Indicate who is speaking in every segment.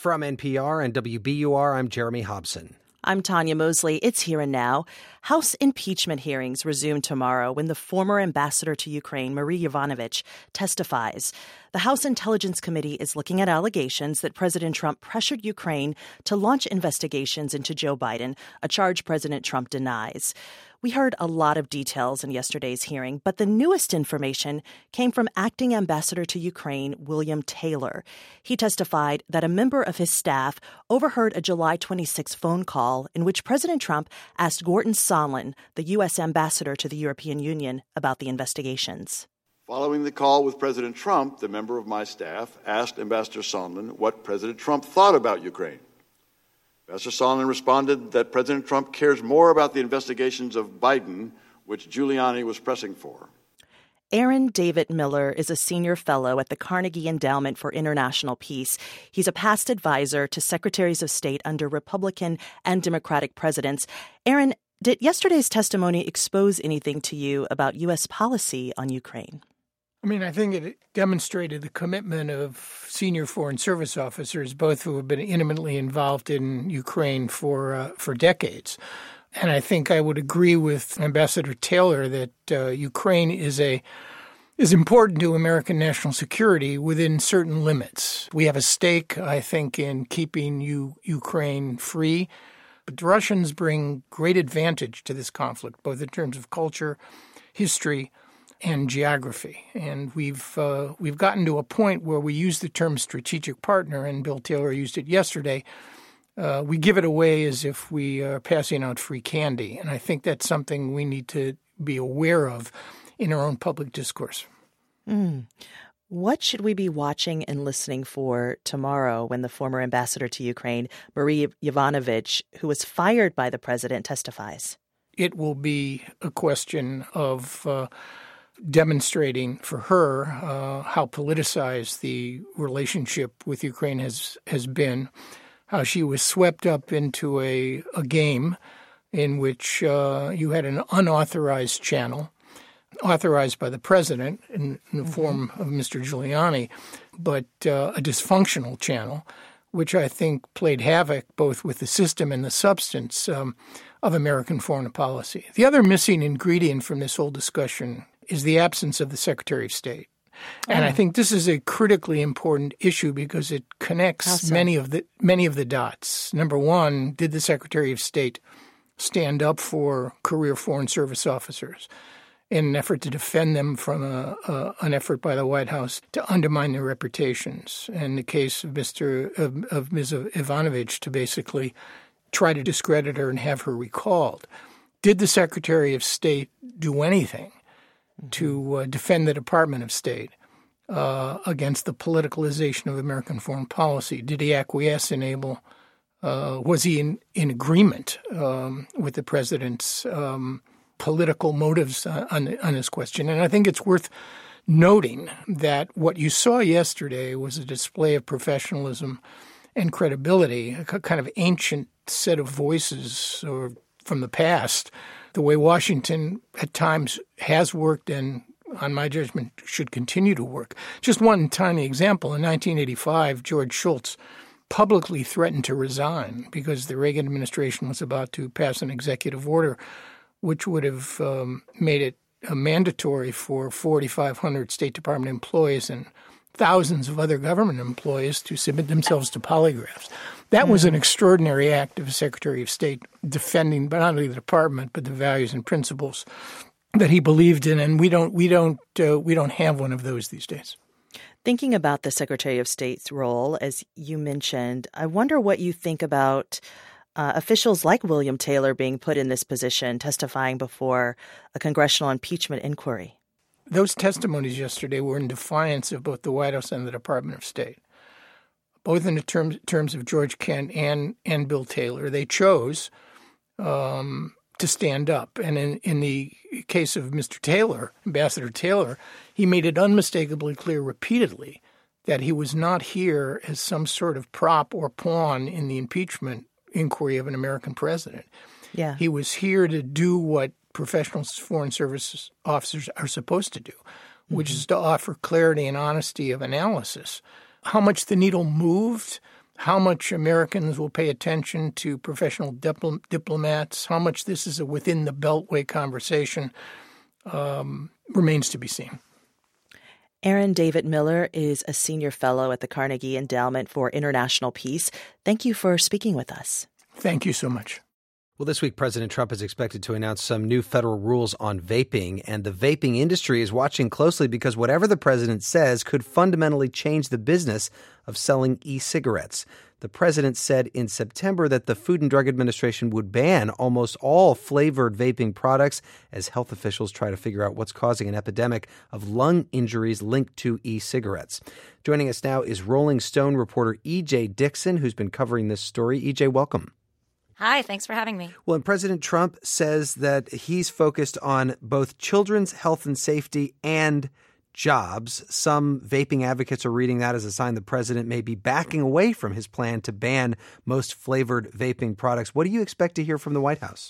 Speaker 1: From NPR and WBUR, I'm Jeremy Hobson.
Speaker 2: I'm Tanya Mosley. It's Here and Now. House impeachment hearings resume tomorrow when the former ambassador to Ukraine, Marie Yovanovitch, testifies. The House Intelligence Committee is looking at allegations that President Trump pressured Ukraine to launch investigations into Joe Biden, a charge President Trump denies. We heard a lot of details in yesterday's hearing, but the newest information came from acting ambassador to Ukraine, William Taylor. He testified that a member of his staff overheard a July 26 phone call in which President Trump asked Gordon Sondland, the U.S. ambassador to the European Union, about the investigations.
Speaker 3: Following the call with President Trump, the member of my staff asked Ambassador Sondland what President Trump thought about Ukraine. Ambassador Sondland responded that President Trump cares more about the investigations of Biden, which Giuliani was pressing for.
Speaker 2: Aaron David Miller is a senior fellow at the Carnegie Endowment for International Peace. He's a past advisor to secretaries of state under Republican and Democratic presidents. Aaron, did yesterday's testimony expose anything to you about U.S. policy on Ukraine?
Speaker 4: I think it demonstrated the commitment of senior Foreign Service officers, both who have been intimately involved in Ukraine for decades. And I think I would agree with Ambassador Taylor that Ukraine is important to American national security within certain limits. We have a stake, I think, in keeping Ukraine free. But the Russians bring great advantage to this conflict, both in terms of culture, history, and geography. And we've gotten to a point where we use the term strategic partner, and Bill Taylor used it yesterday. We give it away as if we are passing out free candy. And I think that's something we need to be aware of in our own public discourse.
Speaker 2: What should we be watching and listening for tomorrow when the former ambassador to Ukraine, Marie Yovanovitch, who was fired by the president, testifies? It
Speaker 4: will be a question of demonstrating for her how politicized the relationship with Ukraine has been, how she was swept up into a game in which you had an unauthorized channel, authorized by the president in the form of Mr. Giuliani, but a dysfunctional channel, which I think played havoc both with the system and the substance of American foreign policy. The other missing ingredient from this whole discussion is the absence of the Secretary of State. And I think this is a critically important issue because it connects many of the dots. Number one, did the Secretary of State stand up for career Foreign Service officers in an effort to defend them from an effort by the White House to undermine their reputations? In the case of Ms. Yovanovitch, to basically try to discredit her and have her recalled. Did the Secretary of State do anything to defend the Department of State against the politicalization of American foreign policy? Did he acquiesce, was he in agreement with the president's political motives on this question? And I think it's worth noting that what you saw yesterday was a display of professionalism and credibility, a kind of ancient set of voices from the past, the way Washington at times has worked and, on my judgment, should continue to work. Just one tiny example. In 1985, George Shultz publicly threatened to resign because the Reagan administration was about to pass an executive order which would have made it mandatory for 4,500 State Department employees and thousands of other government employees to submit themselves to polygraphs. That was an extraordinary act of the Secretary of State defending not only the department but the values and principles that he believed in, and we don't have one of those these days.
Speaker 2: Thinking about the Secretary of State's role, as you mentioned, I wonder what you think about officials like William Taylor being put in this position, testifying before a congressional impeachment inquiry.
Speaker 4: Those testimonies yesterday were in defiance of both the White House and the Department of State, both in the terms of George Kent and Bill Taylor. They chose to stand up. And in the case of Mr. Taylor, Ambassador Taylor, he made it unmistakably clear repeatedly that he was not here as some sort of prop or pawn in the impeachment inquiry of an American president.
Speaker 2: Yeah.
Speaker 4: He was here to do what professional foreign service officers are supposed to do, which is to offer clarity and honesty of analysis. How much the needle moved how much Americans will pay attention to professional diplomats, how much this is a within the Beltway conversation, remains to be seen.
Speaker 2: Aaron David Miller is a senior fellow at the Carnegie Endowment for International Peace. Thank you for speaking with us.
Speaker 4: Thank you so much.
Speaker 1: Well, this week, President Trump is expected to announce some new federal rules on vaping, and the vaping industry is watching closely because whatever the president says could fundamentally change the business of selling e-cigarettes. The president said in September that the Food and Drug Administration would ban almost all flavored vaping products as health officials try to figure out what's causing an epidemic of lung injuries linked to e-cigarettes. Joining us now is Rolling Stone reporter E.J. Dixon, who's been covering this story. E.J., welcome.
Speaker 5: Hi, thanks for having me.
Speaker 1: Well, and President Trump says that he's focused on both children's health and safety and jobs. Some vaping advocates are reading that as a sign the president may be backing away from his plan to ban most flavored vaping products. What do you expect to hear from the White House?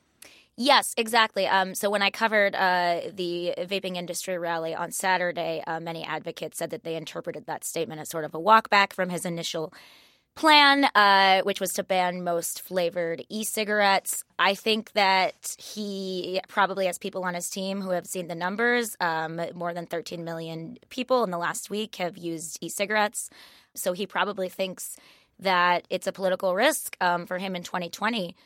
Speaker 5: Yes, exactly. So when I covered the vaping industry rally on Saturday, many advocates said that they interpreted that statement as sort of a walk back from his initial plan, which was to ban most flavored e-cigarettes. I think that he probably has people on his team who have seen the numbers. More than 13 million people in the last week have used e-cigarettes. So he probably thinks that it's a political risk for him in 2020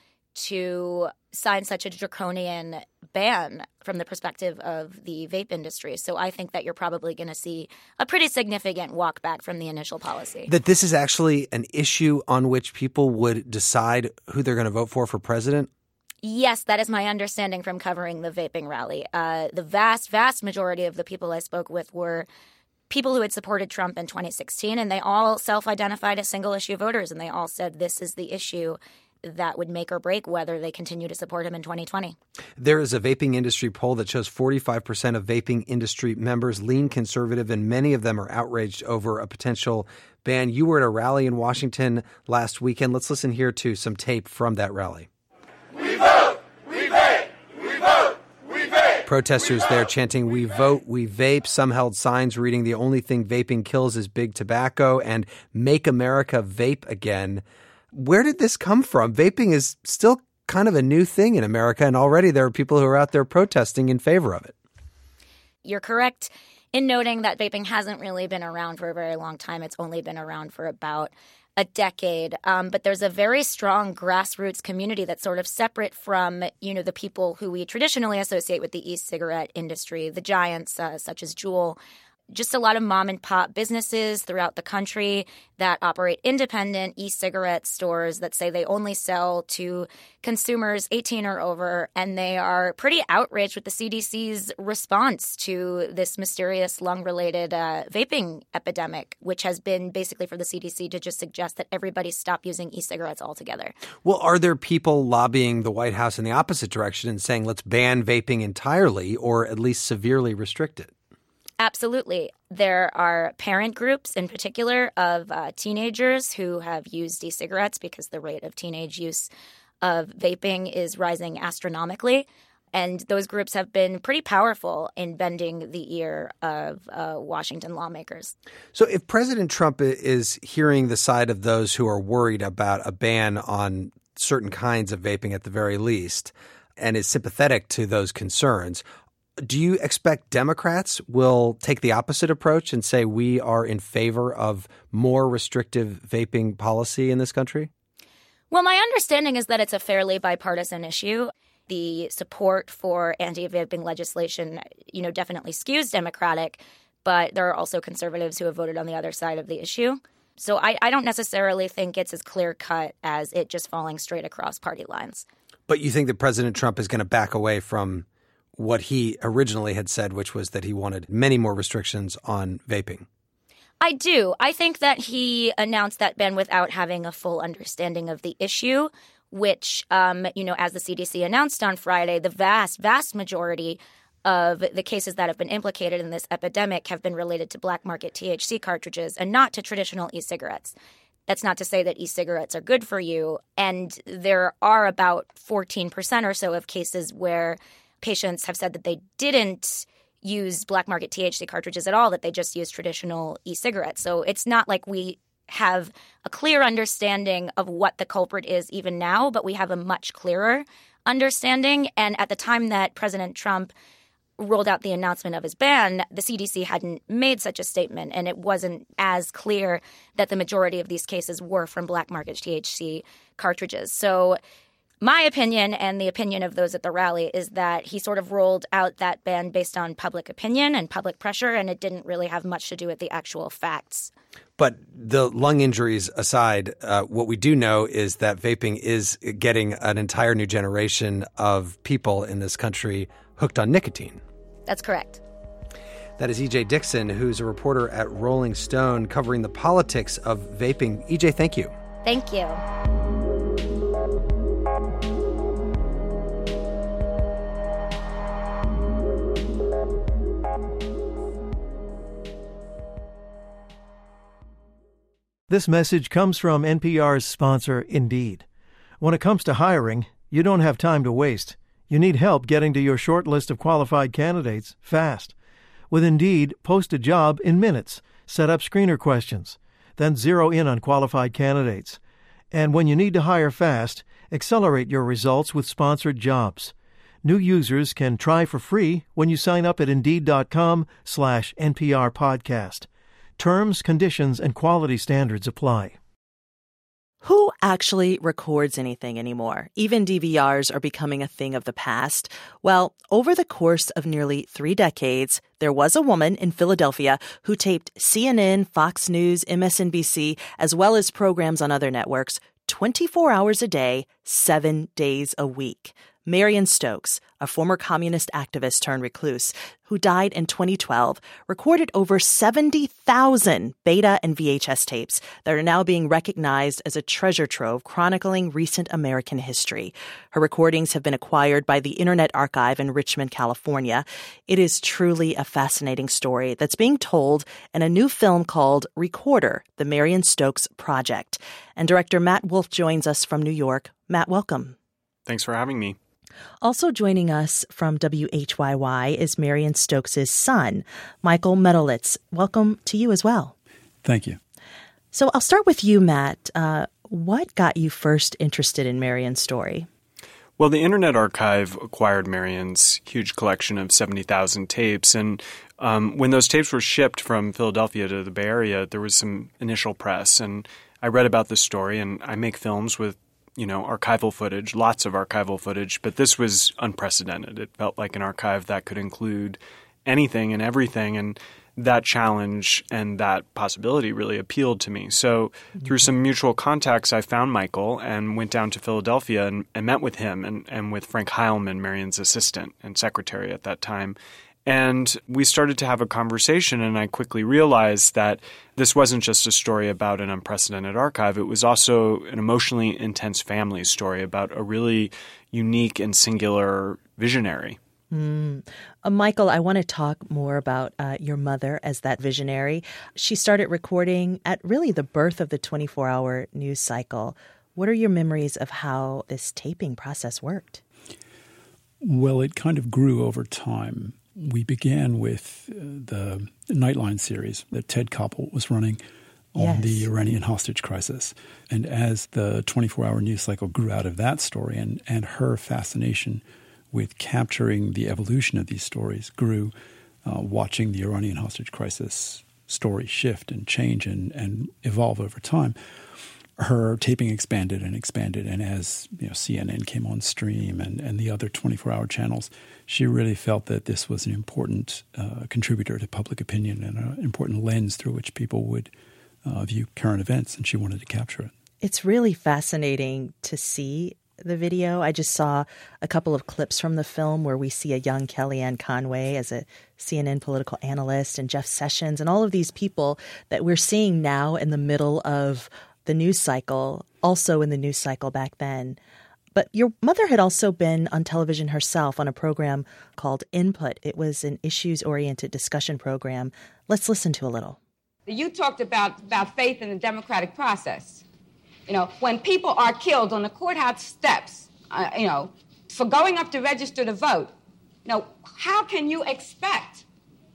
Speaker 5: to sign such a draconian ban from the perspective of the vape industry. So I think that you're probably going to see a pretty significant walk back from the initial policy. That
Speaker 1: this is actually an issue on which people would decide who they're going to vote for president?
Speaker 5: Yes, that is my understanding from covering the vaping rally. The vast, vast majority of the people I spoke with were people who had supported Trump in 2016, and they all self-identified as single-issue voters, and they all said this is the issue that would make or break whether they continue to support him in 2020.
Speaker 1: There is a vaping industry poll that shows 45% of vaping industry members lean conservative, and many of them are outraged over a potential ban. You were at a rally in Washington last weekend. Let's listen here to some tape from that rally.
Speaker 6: We vote, we vape, we vote, we vape.
Speaker 1: Protesters there chanting, "We vote, we vape." Some held signs reading, "The only thing vaping kills is big tobacco," and "Make America Vape Again." Where did this come from? Vaping is still kind of a new thing in America, and already there are people who are out there protesting in favor of it.
Speaker 5: You're correct in noting that vaping hasn't really been around for a very long time. It's only been around for about a decade. But there's a very strong grassroots community that's sort of separate from, the people who we traditionally associate with the e-cigarette industry, the giants such as Juul. Just a lot of mom and pop businesses throughout the country that operate independent e-cigarette stores that say they only sell to consumers 18 or over. And they are pretty outraged with the CDC's response to this mysterious lung-related vaping epidemic, which has been basically for the CDC to just suggest that everybody stop using e-cigarettes altogether.
Speaker 1: Well, are there people lobbying the White House in the opposite direction and saying let's ban vaping entirely or at least severely restrict it?
Speaker 5: Absolutely. There are parent groups in particular of teenagers who have used e-cigarettes because the rate of teenage use of vaping is rising astronomically. And those groups have been pretty powerful in bending the ear of Washington lawmakers.
Speaker 1: So if President Trump is hearing the side of those who are worried about a ban on certain kinds of vaping at the very least and is sympathetic to those concerns, do you expect Democrats will take the opposite approach and say we are in favor of more restrictive vaping policy in this country?
Speaker 5: Well, my understanding is that it's a fairly bipartisan issue. The support for anti-vaping legislation, definitely skews Democratic, but there are also conservatives who have voted on the other side of the issue. So I don't necessarily think it's as clear-cut as it just falling straight across party lines.
Speaker 1: But you think that President Trump is going to back away from what he originally had said, which was that he wanted many more restrictions on vaping?
Speaker 5: I do. I think that he announced that ban without having a full understanding of the issue, which, as the CDC announced on Friday, the vast, vast majority of the cases that have been implicated in this epidemic have been related to black market THC cartridges and not to traditional e-cigarettes. That's not to say that e-cigarettes are good for you. And there are about 14% or so of cases where patients have said that they didn't use black market THC cartridges at all, that they just used traditional e-cigarettes. So it's not like we have a clear understanding of what the culprit is even now, but we have a much clearer understanding. And at the time that President Trump rolled out the announcement of his ban, the CDC hadn't made such a statement, and it wasn't as clear that the majority of these cases were from black market THC cartridges. So my opinion, and the opinion of those at the rally, is that he sort of rolled out that ban based on public opinion and public pressure, and it didn't really have much to do with the actual facts.
Speaker 1: But the lung injuries aside, what we do know is that vaping is getting an entire new generation of people in this country hooked on nicotine.
Speaker 5: That's correct.
Speaker 1: That is EJ Dixon, who's a reporter at Rolling Stone covering the politics of vaping. EJ, thank you.
Speaker 5: Thank you.
Speaker 7: This message comes from NPR's sponsor, Indeed. When it comes to hiring, you don't have time to waste. You need help getting to your short list of qualified candidates fast. With Indeed, post a job in minutes, set up screener questions, then zero in on qualified candidates. And when you need to hire fast, accelerate your results with sponsored jobs. New users can try for free when you sign up at Indeed.com/NPR podcast. Terms, conditions, and quality standards apply.
Speaker 2: Who actually records anything anymore? Even DVRs are becoming a thing of the past. Well, over the course of nearly 3 decades, there was a woman in Philadelphia who taped CNN, Fox News, MSNBC, as well as programs on other networks 24 hours a day, 7 days a week. Marion Stokes, a former communist activist turned recluse, who died in 2012, recorded over 70,000 beta and VHS tapes that are now being recognized as a treasure trove chronicling recent American history. Her recordings have been acquired by the Internet Archive in Richmond, California. It is truly a fascinating story that's being told in a new film called Recorder, The Marion Stokes Project. And director Matt Wolf joins us from New York. Matt, welcome.
Speaker 8: Thanks for having me.
Speaker 2: Also joining us from WHYY is Marion Stokes' son, Michael Medalitz. Welcome to you as well.
Speaker 9: Thank you.
Speaker 2: So I'll start with you, Matt. What got you first interested in Marion's story?
Speaker 8: Well, the Internet Archive acquired Marion's huge collection of 70,000 tapes. And when those tapes were shipped from Philadelphia to the Bay Area, there was some initial press. And I read about this story, and I make films with archival footage, lots of archival footage, but this was unprecedented. It felt like an archive that could include anything and everything, and that challenge and that possibility really appealed to me. So through some mutual contacts, I found Michael and went down to Philadelphia and met with him and with Frank Heilman, Marion's assistant and secretary at that time. And we started to have a conversation, and I quickly realized that this wasn't just a story about an unprecedented archive. It was also an emotionally intense family story about a really unique and singular visionary.
Speaker 2: Michael, I want to talk more about your mother as that visionary. She started recording at really the birth of the 24-hour news cycle. What are your memories of how this taping process worked?
Speaker 9: Well, it kind of grew over time. We began with the Nightline series that Ted Koppel was running on the Iranian hostage crisis. And as the 24-hour news cycle grew out of that story and her fascination with capturing the evolution of these stories grew, watching the Iranian hostage crisis story shift and change and evolve over time, her taping expanded and expanded. And as CNN came on stream and the other 24-hour channels, she really felt that this was an important contributor to public opinion and an important lens through which people would view current events, and she wanted to capture it.
Speaker 2: It's really fascinating to see the video. I just saw a couple of clips from the film where we see a young Kellyanne Conway as a CNN political analyst and Jeff Sessions and all of these people that we're seeing now in the middle of the news cycle, also in the news cycle back then. But your mother had also been on television herself on a program called Input. It was an issues-oriented discussion program. Let's listen to a little.
Speaker 10: You talked about faith in the democratic process. When people are killed on the courthouse steps, for going up to register to vote, how can you expect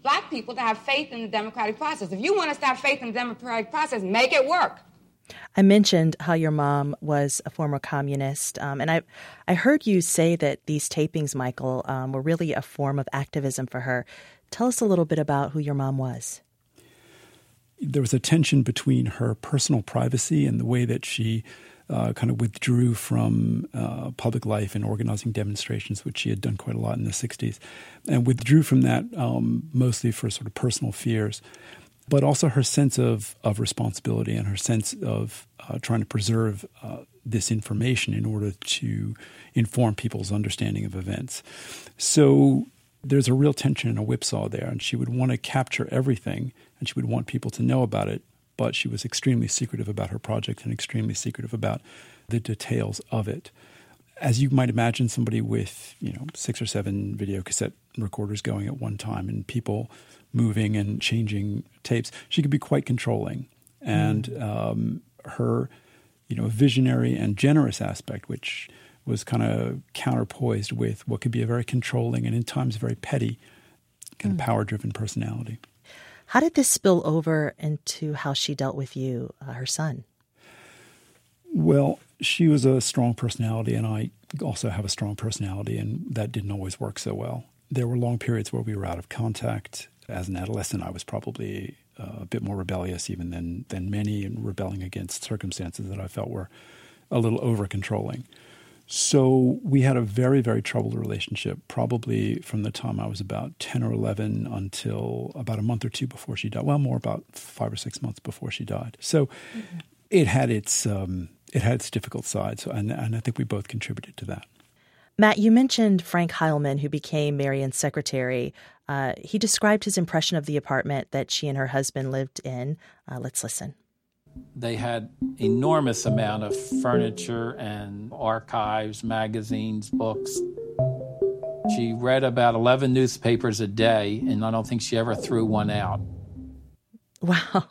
Speaker 10: black people to have faith in the democratic process. If you want us to have faith in the democratic process, make it work.
Speaker 2: I mentioned how your mom was a former communist, and I heard you say that these tapings, Michael, were really a form of activism for her. Tell us a little bit about who your mom was.
Speaker 9: There was a tension between her personal privacy and the way that she kind of withdrew from public life and organizing demonstrations, which she had done quite a lot in the 60s, and withdrew from that mostly for sort of personal fears, but also her sense of responsibility and her sense of trying to preserve this information in order to inform people's understanding of events. So there's a real tension and a whipsaw there, and she would want to capture everything, and she would want people to know about it, but she was extremely secretive about her project and extremely secretive about the details of it. As you might imagine, somebody with 6 or 7 video cassette recorders going at one time and people moving and changing tapes, she could be quite controlling. And her visionary and generous aspect, which was kind of counterpoised with what could be a very controlling and in times very petty kind of power-driven personality.
Speaker 2: How did this spill over into how she dealt with you, her son?
Speaker 9: Well, she was a strong personality, and I also have a strong personality, and that didn't always work so well. There were long periods where we were out of contact. As an adolescent, I was probably a bit more rebellious even than many, and rebelling against circumstances that I felt were a little over-controlling. So we had a very, very troubled relationship, probably from the time I was about 10 or 11 until about a month or two before she died. Well, more about 5 or 6 months before she died. So it had its difficult sides, and I think we both contributed to that.
Speaker 2: Matt, you mentioned Frank Heilman, who became Marion's secretary. He described his impression of the apartment that she and her husband lived in. Let's listen.
Speaker 11: They had enormous amount of furniture and archives, magazines, books. She read about 11 newspapers a day, and I don't think she ever threw one out.
Speaker 2: Wow.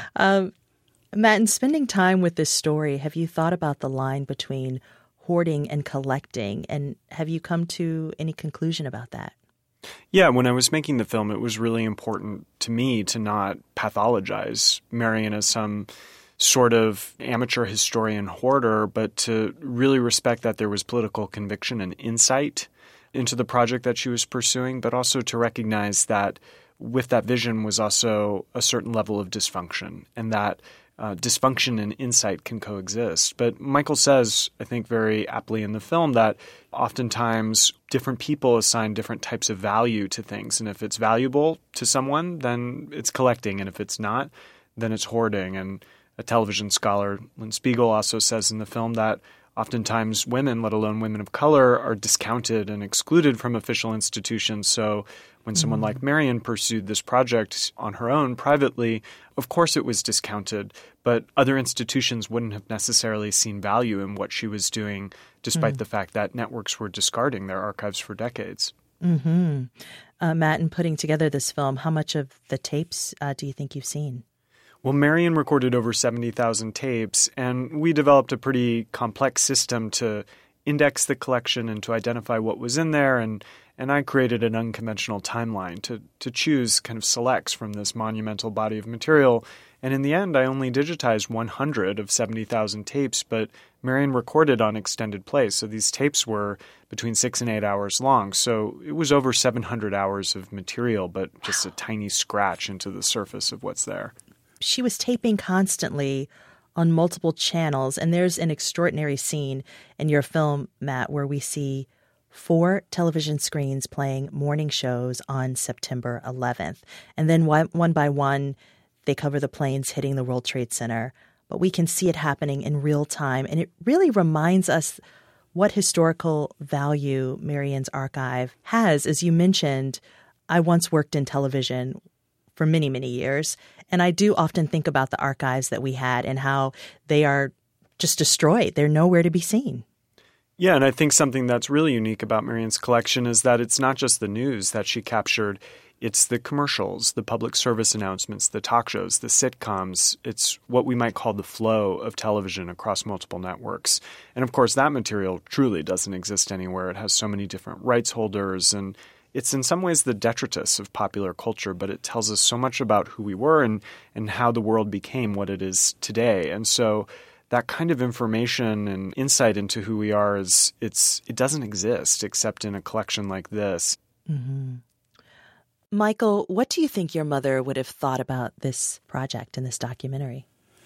Speaker 2: Matt, in spending time with this story, have you thought about the line between hoarding and collecting, and have you come to any conclusion about that?
Speaker 8: Yeah, when I was making the film, it was really important to me to not pathologize Marion as some sort of amateur historian hoarder, but to really respect that there was political conviction and insight into the project that she was pursuing, but also to recognize that with that vision was also a certain level of dysfunction, and that dysfunction and insight can coexist. But Michael says, I think very aptly in the film, that oftentimes different people assign different types of value to things. And if it's valuable to someone, then it's collecting. And if it's not, then it's hoarding. And a television scholar, Lynn Spiegel, also says in the film that oftentimes women, let alone women of color, are discounted and excluded from official institutions. So when someone like Marion pursued this project on her own privately, of course it was discounted, but other institutions wouldn't have necessarily seen value in what she was doing, despite the fact that networks were discarding their archives for decades.
Speaker 2: Matt, in putting together this film, how much of the tapes do you think you've seen?
Speaker 8: Well, Marion recorded over 70,000 tapes, and we developed a pretty complex system to index the collection and to identify what was in there, and I created an unconventional timeline to choose kind of selects from this monumental body of material. And in the end, I only digitized 100 of 70,000 tapes, but Marion recorded on extended play. So these tapes were between 6 and 8 hours long. So it was over 700 hours of material, but just a tiny scratch into the surface of what's there.
Speaker 2: She was taping constantly on multiple channels, and there's an extraordinary scene in your film, Matt, where we see 4 television screens playing morning shows on September 11th. And then one by one, they cover the planes hitting the World Trade Center. But we can see it happening in real time. And it really reminds us what historical value Marion's archive has. As you mentioned, I once worked in television for many, many years. And I do often think about the archives that we had and how they are just destroyed. They're nowhere to be seen.
Speaker 8: Yeah, and I think something that's really unique about Marion's collection is that it's not just the news that she captured. It's the commercials, the public service announcements, the talk shows, the sitcoms. It's what we might call the flow of television across multiple networks. And of course, that material truly doesn't exist anywhere. It has so many different rights holders, and it's in some ways the detritus of popular culture, but it tells us so much about who we were and how the world became what it is today. And so that kind of information and insight into who we are it doesn't exist except in a collection like this.
Speaker 2: Mm-hmm. Michael, what do you think your mother would have thought about this project and this documentary?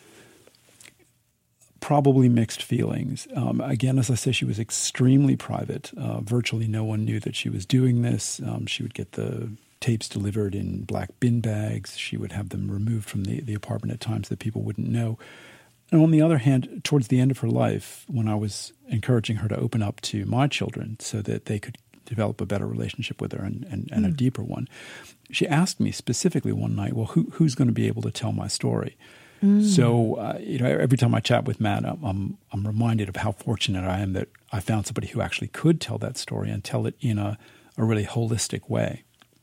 Speaker 9: Probably mixed feelings. Again, as I say, she was extremely private. Virtually no one knew that she was doing this. She would get the tapes delivered in black bin bags. She would have them removed from the apartment at times that people wouldn't know. And on the other hand, towards the end of her life, when I was encouraging her to open up to my children so that they could develop a better relationship with her and a deeper one, she asked me specifically one night, well, who's going to be able to tell my story? So, every time I chat with Matt, I'm reminded of how fortunate I am that I found somebody who actually could tell that story and tell it in a really holistic way.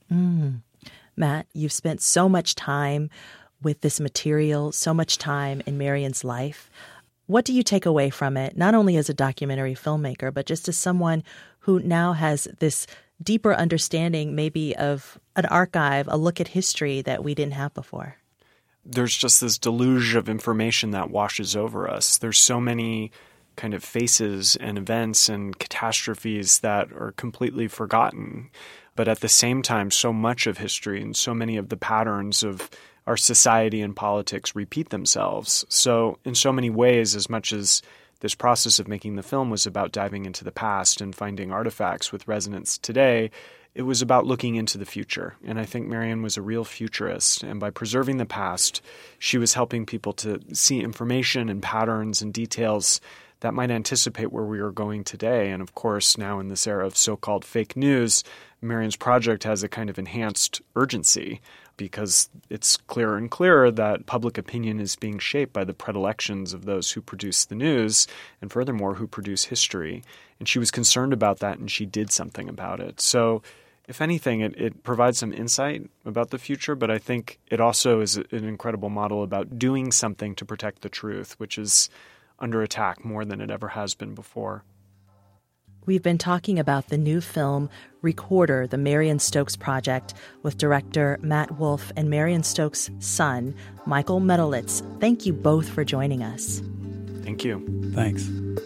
Speaker 2: Matt, you've spent so much time with this material, so much time in Marion's life. What do you take away from it, not only as a documentary filmmaker, but just as someone who now has this deeper understanding maybe of an archive, a look at history that we didn't have before?
Speaker 8: There's just this deluge of information that washes over us. There's so many kind of faces and events and catastrophes that are completely forgotten. But at the same time, so much of history and so many of the patterns of our society and politics repeat themselves. So in so many ways, as much as this process of making the film was about diving into the past and finding artifacts with resonance today, it was about looking into the future. And I think Marion was a real futurist. And by preserving the past, she was helping people to see information and patterns and details that might anticipate where we are going today. And of course, now in this era of so-called fake news, Marion's project has a kind of enhanced urgency because it's clearer and clearer that public opinion is being shaped by the predilections of those who produce the news and furthermore who produce history. And she was concerned about that and she did something about it. So if anything, it provides some insight about the future, but I think it also is an incredible model about doing something to protect the truth, which is under attack more than it ever has been before.
Speaker 2: We've been talking about the new film, Recorder, the Marion Stokes Project, with director Matt Wolf and Marion Stokes' son, Michael Medalitz. Thank you both for joining us.
Speaker 8: Thank you.
Speaker 9: Thanks.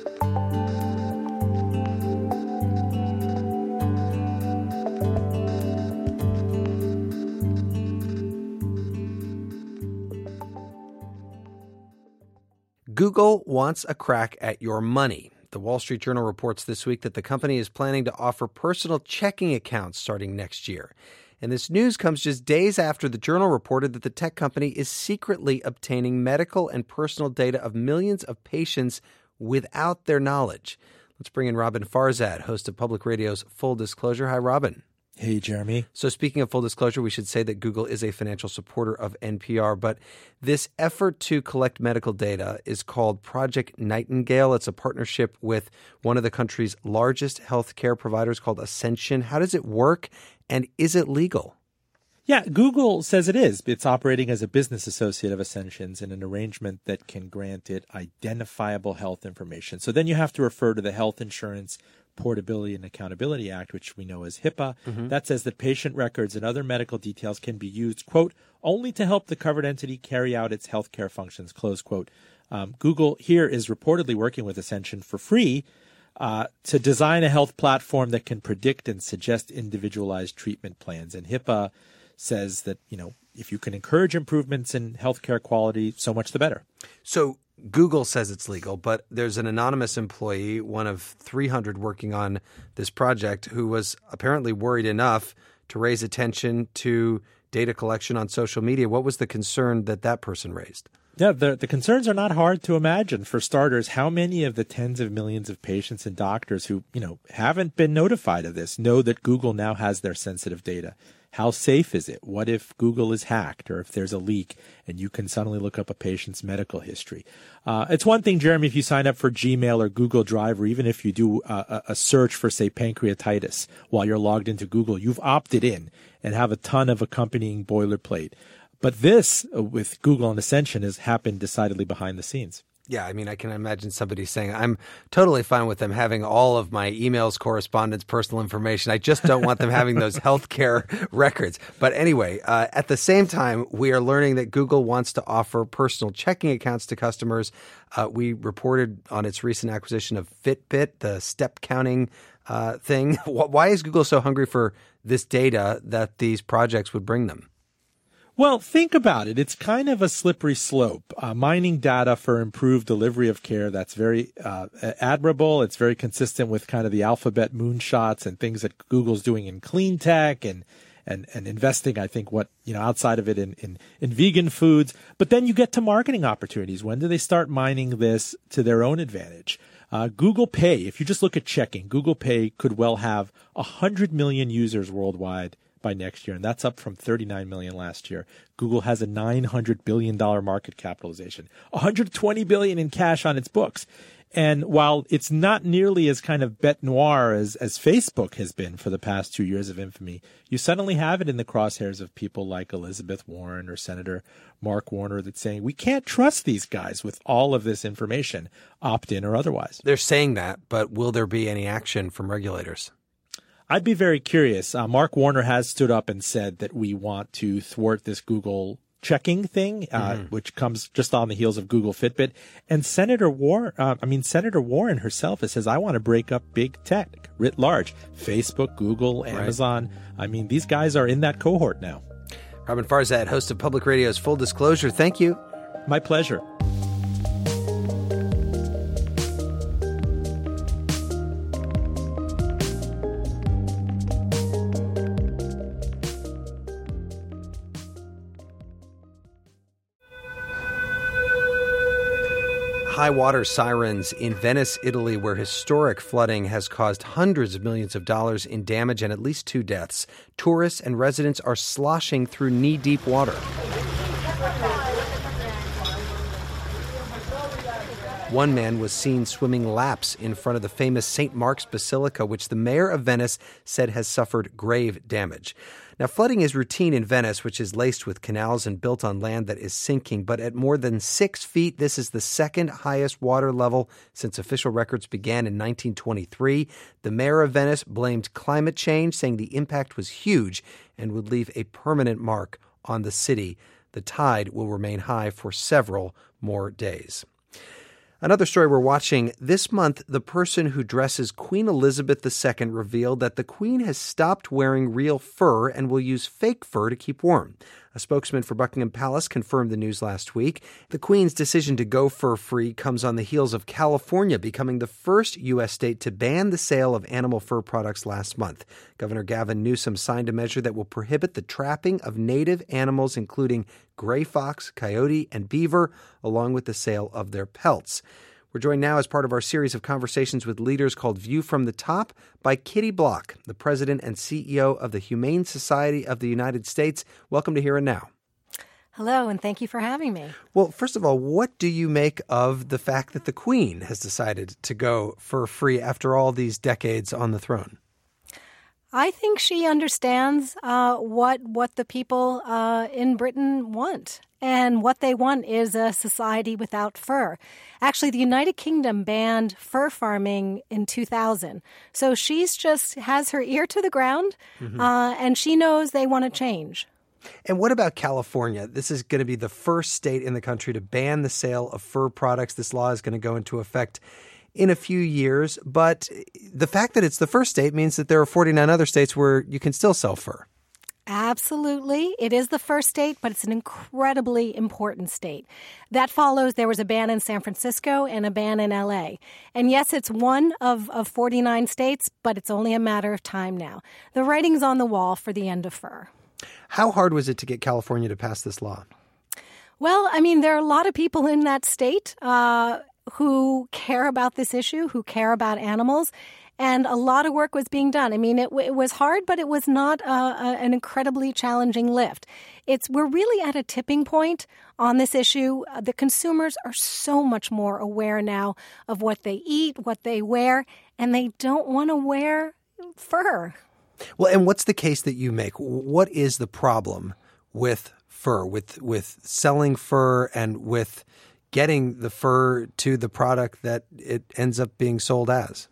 Speaker 1: Google wants a crack at your money. The Wall Street Journal reports this week that the company is planning to offer personal checking accounts starting next year. And this news comes just days after the Journal reported that the tech company is secretly obtaining medical and personal data of millions of patients without their knowledge. Let's bring in Robin Farzad, host of Public Radio's Full Disclosure. Hi, Robin.
Speaker 12: Hey, Jeremy.
Speaker 1: So speaking of full disclosure, we should say that Google is a financial supporter of NPR, but this effort to collect medical data is called Project Nightingale. It's a partnership with one of the country's largest healthcare providers called Ascension. How does it work, and is it legal?
Speaker 12: Yeah, Google says it is. It's operating as a business associate of Ascension's in an arrangement that can grant it identifiable health information. So then you have to refer to the Health Insurance Portability and Accountability Act, which we know as HIPAA. That says that patient records and other medical details can be used, quote, only to help the covered entity carry out its healthcare functions, close quote. Google here is reportedly working with Ascension for free to design a health platform that can predict and suggest individualized treatment plans. And HIPAA says that, you know, if you can encourage improvements in healthcare quality, so much the better.
Speaker 1: So Google says it's legal, but there's an anonymous employee, one of 300 working on this project, who was apparently worried enough to raise attention to data collection on social media. What was the concern that person raised?
Speaker 12: Yeah, the concerns are not hard to imagine. For starters, how many of the tens of millions of patients and doctors who, you know, haven't been notified of this know that Google now has their sensitive data? How safe is it? What if Google is hacked or if there's a leak and you can suddenly look up a patient's medical history? It's one thing, Jeremy, if you sign up for Gmail or Google Drive, or even if you do a search for, say, pancreatitis while you're logged into Google, you've opted in and have a ton of accompanying boilerplate. But this, with Google and Ascension, has happened decidedly behind the scenes.
Speaker 1: Yeah, I mean, I can imagine somebody saying, I'm totally fine with them having all of my emails, correspondence, personal information. I just don't want them having those healthcare records. But anyway, at the same time, we are learning that Google wants to offer personal checking accounts to customers. We reported on its recent acquisition of Fitbit, the step counting thing. Why is Google so hungry for this data that these projects would bring them?
Speaker 12: Well, think about it. It's kind of a slippery slope. Mining data for improved delivery of care, that's very admirable. It's very consistent with kind of the alphabet moonshots and things that Google's doing in clean tech and investing, I think, outside of it in vegan foods. But then you get to marketing opportunities. When do they start mining this to their own advantage? Google Pay, if you just look at checking, Google Pay could well have 100 million users worldwide by next year, and that's up from 39 million last year. Google has a $900 billion market capitalization, $120 billion in cash on its books. And while it's not nearly as kind of bête noire as Facebook has been for the past 2 years of infamy, you suddenly have it in the crosshairs of people like Elizabeth Warren or Senator Mark Warner that's saying, we can't trust these guys with all of this information, opt-in or otherwise.
Speaker 1: They're saying that, but will there be any action from regulators?
Speaker 12: I'd be very curious. Mark Warner has stood up and said that we want to thwart this Google checking thing, which comes just on the heels of Google Fitbit. And Senator Warren herself says, I want to break up big tech writ large. Facebook, Google, Amazon. Right. I mean, these guys are in that cohort now.
Speaker 1: Robin Farzad, host of Public Radio's Full Disclosure. Thank you.
Speaker 12: My pleasure.
Speaker 1: High water sirens in Venice, Italy, where historic flooding has caused hundreds of millions of dollars in damage and at least 2 deaths. Tourists and residents are sloshing through knee-deep water. One man was seen swimming laps in front of the famous St. Mark's Basilica, which the mayor of Venice said has suffered grave damage. Now, flooding is routine in Venice, which is laced with canals and built on land that is sinking. But at more than 6 feet, this is the second highest water level since official records began in 1923. The mayor of Venice blamed climate change, saying the impact was huge and would leave a permanent mark on the city. The tide will remain high for several more days. Another story we're watching this month, the person who dresses Queen Elizabeth II revealed that the Queen has stopped wearing real fur and will use fake fur to keep warm. A spokesman for Buckingham Palace confirmed the news last week. The Queen's decision to go fur-free comes on the heels of California becoming the first U.S. state to ban the sale of animal fur products last month. Governor Gavin Newsom signed a measure that will prohibit the trapping of native animals, including gray fox, coyote, and beaver, along with the sale of their pelts. We're joined now as part of our series of conversations with leaders called View from the Top by Kitty Block, the president and CEO of the Humane Society of the United States. Welcome to Here and Now.
Speaker 13: Hello, and thank you for having me.
Speaker 1: Well, first of all, what do you make of the fact that the Queen has decided to go fur-free after all these decades on the throne?
Speaker 13: I think she understands what the people in Britain want. And what they want is a society without fur. Actually, the United Kingdom banned fur farming in 2000. So she's just has her ear to the ground, and she knows they want to change.
Speaker 1: And what about California? This is going to be the first state in the country to ban the sale of fur products. This law is going to go into effect in a few years. But the fact that it's the first state means that there are 49 other states where you can still sell fur.
Speaker 13: Absolutely. It is the first state, but it's an incredibly important state. That follows, there was a ban in San Francisco and a ban in L.A. And yes, it's one of 49 states, but it's only a matter of time now. The writing's on the wall for the end of fur.
Speaker 1: How hard was it to get California to pass this law?
Speaker 13: Well, I mean, there are a lot of people in that state who care about this issue, who care about animals. And a lot of work was being done. I mean, it was hard, but it was not an incredibly challenging lift. We're really at a tipping point on this issue. The consumers are so much more aware now of what they eat, what they wear, and they don't want to wear fur.
Speaker 1: Well, and what's the case that you make? What is the problem with fur, with selling fur and with getting the fur to the product that it ends up being sold as?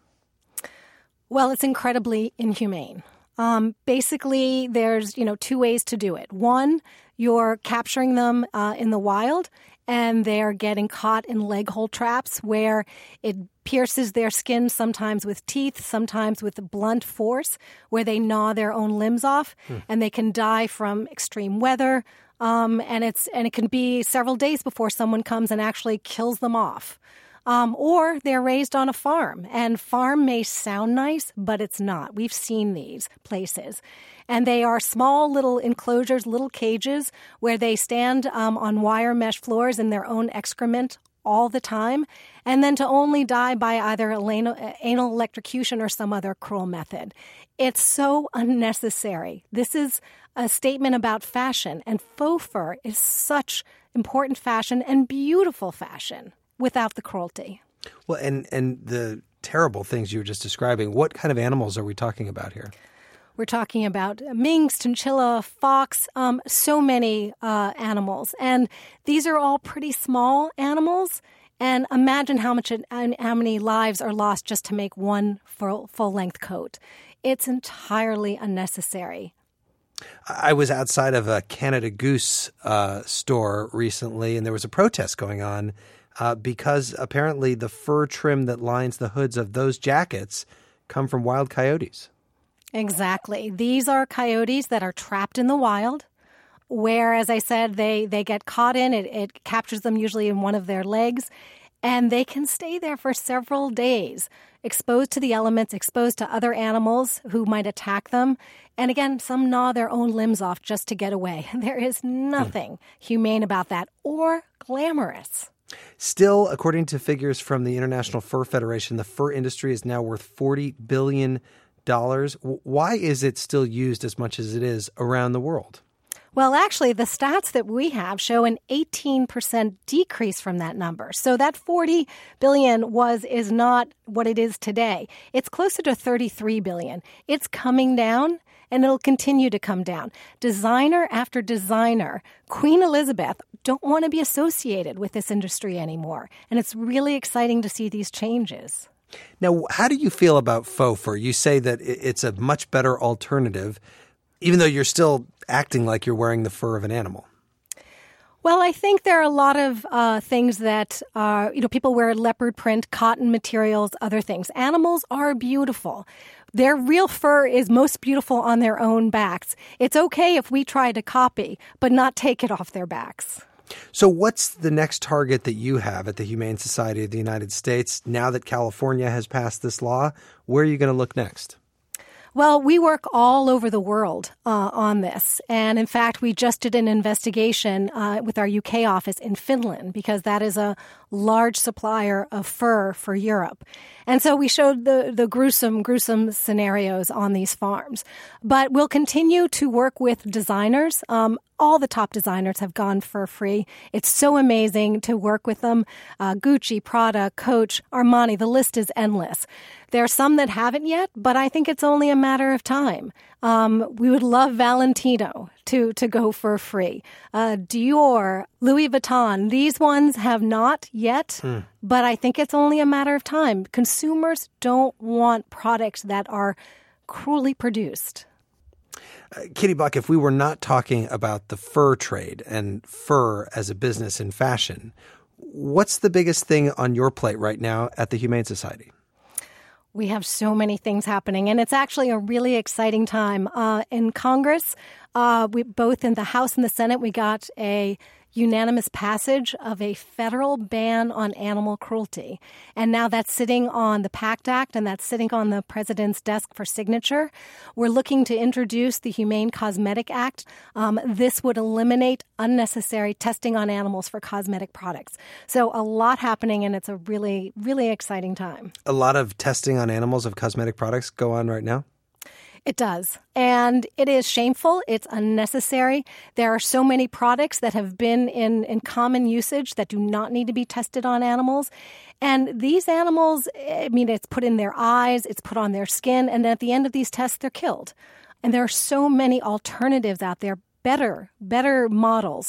Speaker 13: Well, it's incredibly inhumane. Basically, there's, two ways to do it. One, you're capturing them in the wild, and they're getting caught in leg hole traps where it pierces their skin, sometimes with teeth, sometimes with blunt force, where they gnaw their own limbs off, and they can die from extreme weather. And it can be several days before someone comes and actually kills them off. Or they're raised on a farm, and farm may sound nice, but it's not. We've seen these places. And they are small little enclosures, little cages, where they stand on wire mesh floors in their own excrement all the time, and then to only die by either anal electrocution or some other cruel method. It's so unnecessary. This is a statement about fashion, and faux fur is such important fashion and beautiful fashion without the cruelty.
Speaker 1: Well, and the terrible things you were just describing, what kind of animals are we talking about here?
Speaker 13: We're talking about minks, chinchilla, fox, so many animals. And these are all pretty small animals. And imagine how many lives are lost just to make one full-length coat. It's entirely unnecessary.
Speaker 1: I was outside of a Canada Goose store recently, and there was a protest going on because apparently the fur trim that lines the hoods of those jackets come from wild coyotes.
Speaker 13: Exactly. These are coyotes that are trapped in the wild, where, as I said, they get caught in. It captures them usually in one of their legs, and they can stay there for several days, exposed to the elements, exposed to other animals who might attack them. And again, some gnaw their own limbs off just to get away. There is nothing humane about that or glamorous.
Speaker 1: Still, according to figures from the International Fur Federation, the fur industry is now worth $40 billion. Why is it still used as much as it is around the world?
Speaker 13: Well, actually, the stats that we have show an 18% decrease from that number. So that 40 billion is not what it is today. It's closer to 33 billion. It's coming down, and it'll continue to come down. Designer after designer, Queen Elizabeth, don't want to be associated with this industry anymore. And it's really exciting to see these changes.
Speaker 1: Now, how do you feel about faux fur? You say that it's a much better alternative, even though you're still acting like you're wearing the fur of an animal.
Speaker 13: Well, I think there are a lot of things that people wear leopard print, cotton materials, other things. Animals are beautiful. Their real fur is most beautiful on their own backs. It's okay if we try to copy, but not take it off their backs.
Speaker 1: So what's the next target that you have at the Humane Society of the United States now that California has passed this law? Where are you going to look next?
Speaker 13: Well, we work all over the world on this. And in fact, we just did an investigation with our UK office in Finland because that is a large supplier of fur for Europe. And so we showed the gruesome scenarios on these farms. But we'll continue to work with designers. All the top designers have gone fur-free. It's so amazing to work with them. Gucci, Prada, Coach, Armani, the list is endless. There are some that haven't yet, but I think it's only a matter of time. We would love Valentino to go fur-free. Dior, Louis Vuitton, these ones have not yet, but I think it's only a matter of time. Consumers don't want products that are cruelly produced.
Speaker 1: Kitty Buck, if we were not talking about the fur trade and fur as a business in fashion, what's the biggest thing on your plate right now at the Humane Society?
Speaker 13: We have so many things happening, and it's actually a really exciting time. In Congress, both in the House and the Senate, we got a unanimous passage of a federal ban on animal cruelty. And now that's sitting on the PACT Act, and that's sitting on the president's desk for signature. We're looking to introduce the Humane Cosmetic Act. This would eliminate unnecessary testing on animals for cosmetic products. So a lot happening, and it's a really, really exciting time.
Speaker 1: A lot of testing on animals of cosmetic products go on right now?
Speaker 13: It does. And it is shameful. It's unnecessary. There are so many products that have been in common usage that do not need to be tested on animals. And these animals, it's put in their eyes, it's put on their skin, and at the end of these tests, they're killed. And there are so many alternatives out there, better models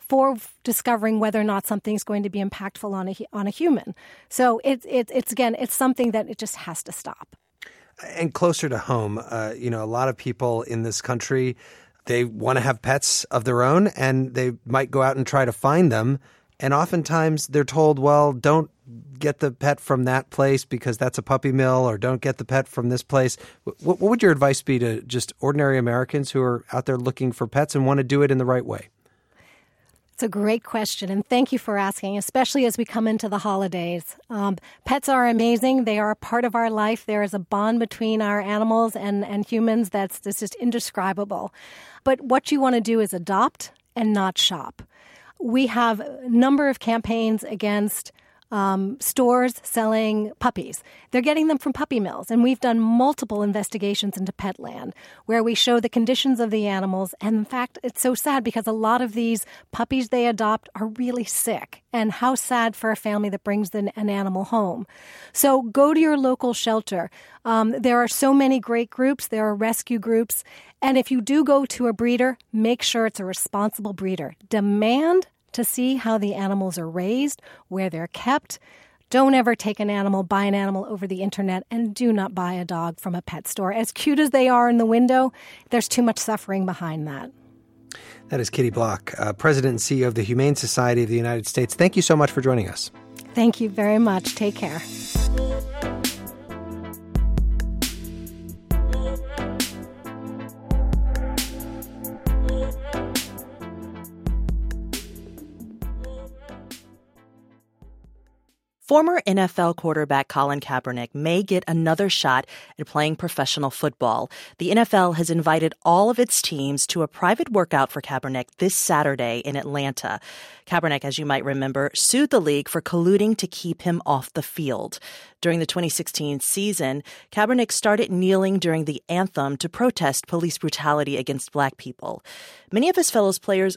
Speaker 13: before discovering whether or not something's going to be impactful on a human. So it's something that it just has to stop.
Speaker 1: And closer to home, a lot of people in this country, they want to have pets of their own, and they might go out and try to find them. And oftentimes they're told, well, don't get the pet from that place because that's a puppy mill, or don't get the pet from this place. What would your advice be to just ordinary Americans who are out there looking for pets and want to do it in the right way?
Speaker 13: It's a great question, and thank you for asking, especially as we come into the holidays. Pets are amazing. They are a part of our life. There is a bond between our animals and humans that's just indescribable. But what you want to do is adopt and not shop. We have a number of campaigns against stores selling puppies. They're getting them from puppy mills, and we've done multiple investigations into Petland where we show the conditions of the animals. And in fact, it's so sad because a lot of these puppies they adopt are really sick, and how sad for a family that brings an animal home. So go to your local shelter. There are so many great groups. There are rescue groups. And if you do go to a breeder, make sure it's a responsible breeder. Demand to see how the animals are raised, where they're kept. Don't ever buy an animal over the internet, and do not buy a dog from a pet store. As cute as they are in the window, there's too much suffering behind that.
Speaker 1: That is Kitty Block, President and CEO of the Humane Society of the United States. Thank you so much for joining us.
Speaker 13: Thank you very much. Take care.
Speaker 2: Former NFL quarterback Colin Kaepernick may get another shot at playing professional football. The NFL has invited all of its teams to a private workout for Kaepernick this Saturday in Atlanta. Kaepernick, as you might remember, sued the league for colluding to keep him off the field. During the 2016 season, Kaepernick started kneeling during the anthem to protest police brutality against black people. Many of his fellow players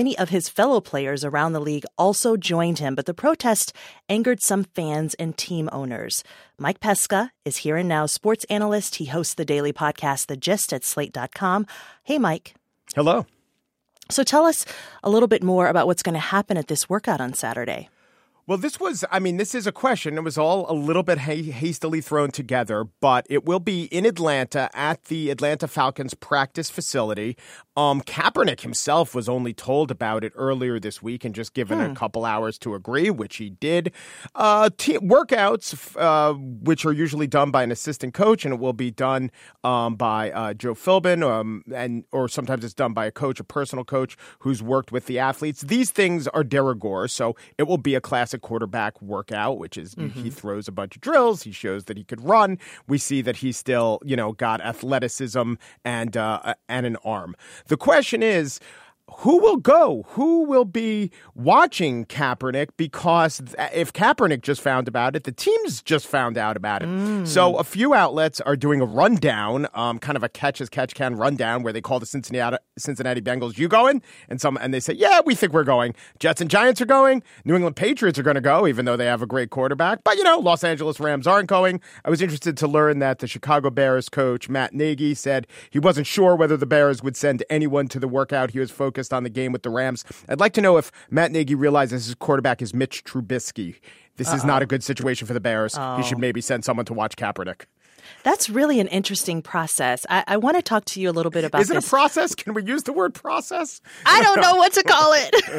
Speaker 2: around the league also joined him, but the protest angered some fans and team owners. Mike Pesca is here and now sports analyst. He hosts the daily podcast, The Gist, at Slate.com. Hey, Mike.
Speaker 14: Hello.
Speaker 2: So tell us a little bit more about what's going to happen at this workout on Saturday.
Speaker 14: Well, this is a question. It was all a little bit hastily thrown together, but it will be in Atlanta at the Atlanta Falcons practice facility. Kaepernick himself was only told about it earlier this week and just given a couple hours to agree, which he did. Workouts, which are usually done by an assistant coach, and it will be done by Joe Philbin, or sometimes it's done by a coach, a personal coach who's worked with the athletes. These things are de rigueur, so it will be a classic quarterback workout, which is he throws a bunch of drills. He shows that he could run. We see that he's still, got athleticism and an arm. The question is, who will go? Who will be watching Kaepernick? Because if Kaepernick just found about it, the teams just found out about it. So a few outlets are doing a rundown, kind of a catch-as-catch-can rundown, where they call the Cincinnati Bengals, "You going?" And they say, "Yeah, we think we're going." Jets and Giants are going. New England Patriots are going to go, even though they have a great quarterback. But, Los Angeles Rams aren't going. I was interested to learn that the Chicago Bears coach, Matt Nagy, said he wasn't sure whether the Bears would send anyone to the workout. He was focused on the game with the Rams. I'd like to know if Matt Nagy realizes his quarterback is Mitch Trubisky. This is not a good situation for the Bears. He should maybe send someone to watch Kaepernick.
Speaker 2: That's really an interesting process. I want to talk to you a little bit about this.
Speaker 14: Is it a process? Can we use the word process?
Speaker 2: I don't know what to call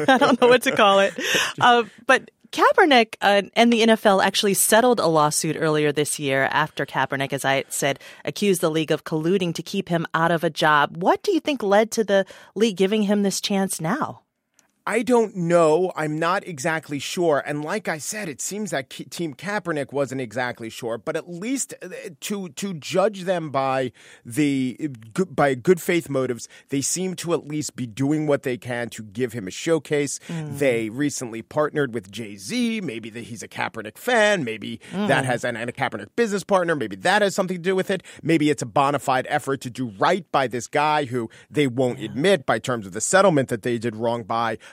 Speaker 2: it. But Kaepernick and the NFL actually settled a lawsuit earlier this year after Kaepernick, as I said, accused the league of colluding to keep him out of a job. What do you think led to the league giving him this chance now?
Speaker 14: I don't know. I'm not exactly sure. And like I said, it seems that Team Kaepernick wasn't exactly sure. But at least to judge them by good faith motives, they seem to at least be doing what they can to give him a showcase. They recently partnered with Jay-Z. Maybe he's a Kaepernick fan. Maybe that has and a Kaepernick business partner. Maybe that has something to do with it. Maybe it's a bona fide effort to do right by this guy who they won't admit by terms of the settlement that they did wrong by.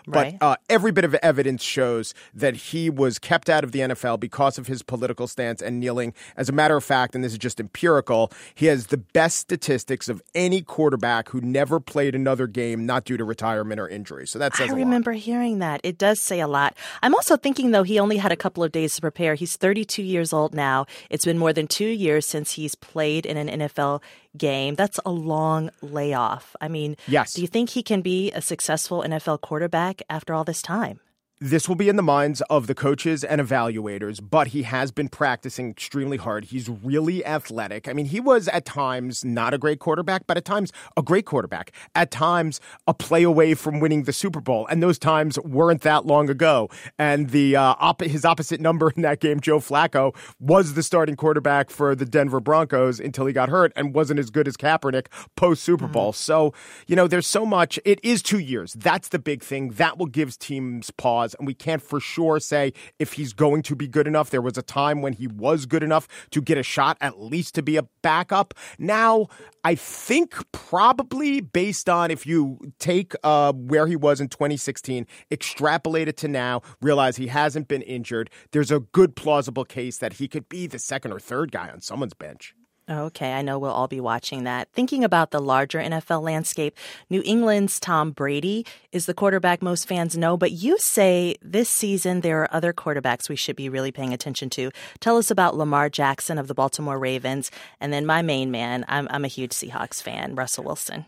Speaker 14: Right. But every bit of evidence shows that he was kept out of the NFL because of his political stance and kneeling. As a matter of fact, and this is just empirical, he has the best statistics of any quarterback who never played another game, not due to retirement or injury. So that says a lot.
Speaker 2: I remember hearing that. It does say a lot. I'm also thinking, though, he only had a couple of days to prepare. He's 32 years old now. It's been more than 2 years since he's played in an NFL game. That's a long layoff. I mean,
Speaker 14: yes.
Speaker 2: Do you think he can be a successful NFL quarterback after all this time?
Speaker 14: This will be in the minds of the coaches and evaluators, but he has been practicing extremely hard. He's really athletic. I mean, he was at times not a great quarterback, but at times a great quarterback. At times a play away from winning the Super Bowl, and those times weren't that long ago. And his opposite number in that game, Joe Flacco, was the starting quarterback for the Denver Broncos until he got hurt and wasn't as good as Kaepernick post-Super Bowl. So, there's so much. It is 2 years. That's the big thing. That will give teams pause. And we can't for sure say if he's going to be good enough. There was a time when he was good enough to get a shot, at least to be a backup. Now, I think probably based on if you take where he was in 2016, extrapolate it to now, realize he hasn't been injured, there's a good plausible case that he could be the second or third guy on someone's bench.
Speaker 2: Okay, I know we'll all be watching that. Thinking about the larger NFL landscape, New England's Tom Brady is the quarterback most fans know, but you say this season there are other quarterbacks we should be really paying attention to. Tell us about Lamar Jackson of the Baltimore Ravens, and then my main man, I'm a huge Seahawks fan, Russell Wilson.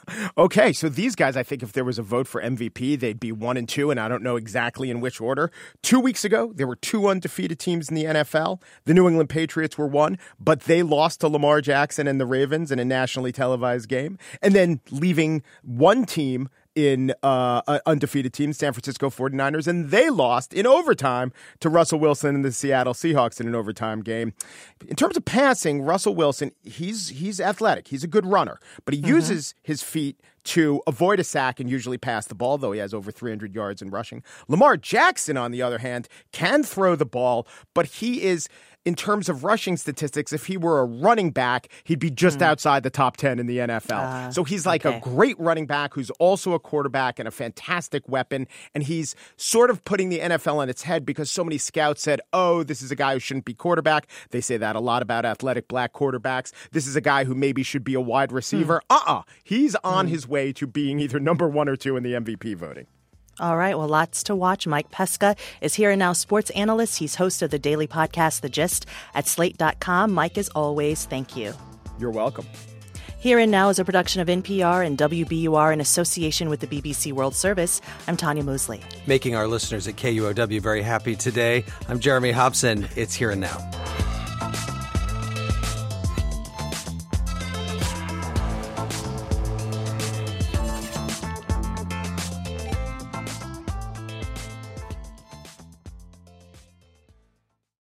Speaker 14: Okay, so these guys, I think if there was a vote for MVP, they'd be 1 and 2, and I don't know exactly in which order. 2 weeks ago, there were 2 undefeated teams in the NFL. The New England Patriots were one, but they lost to Lamar Jackson and the Ravens in a nationally televised game. And then leaving one team in undefeated team, San Francisco 49ers, and they lost in overtime to Russell Wilson and the Seattle Seahawks in an overtime game. In terms of passing, Russell Wilson, he's athletic. He's a good runner, but he uses his feet to avoid a sack and usually pass the ball, though he has over 300 yards in rushing. Lamar Jackson, on the other hand, can throw the ball, but he is, in terms of rushing statistics, if he were a running back, he'd be just outside the top 10 in the NFL. So he's like a great running back who's also a quarterback and a fantastic weapon, and he's sort of putting the NFL on its head because so many scouts said, oh, this is a guy who shouldn't be quarterback. They say that a lot about athletic black quarterbacks. This is a guy who maybe should be a wide receiver. He's on his way to being either number 1 or 2 in the MVP voting.
Speaker 2: All right, well, lots to watch. Mike Pesca is Here and Now sports analyst. He's host of the daily podcast, The Gist, at Slate.com. Mike, as always, thank you.
Speaker 14: You're welcome.
Speaker 2: Here and Now is a production of NPR and WBUR in association with the BBC World Service. I'm Tanya Mosley.
Speaker 1: Making our listeners at KUOW very happy today. I'm Jeremy Hobson. It's Here and Now.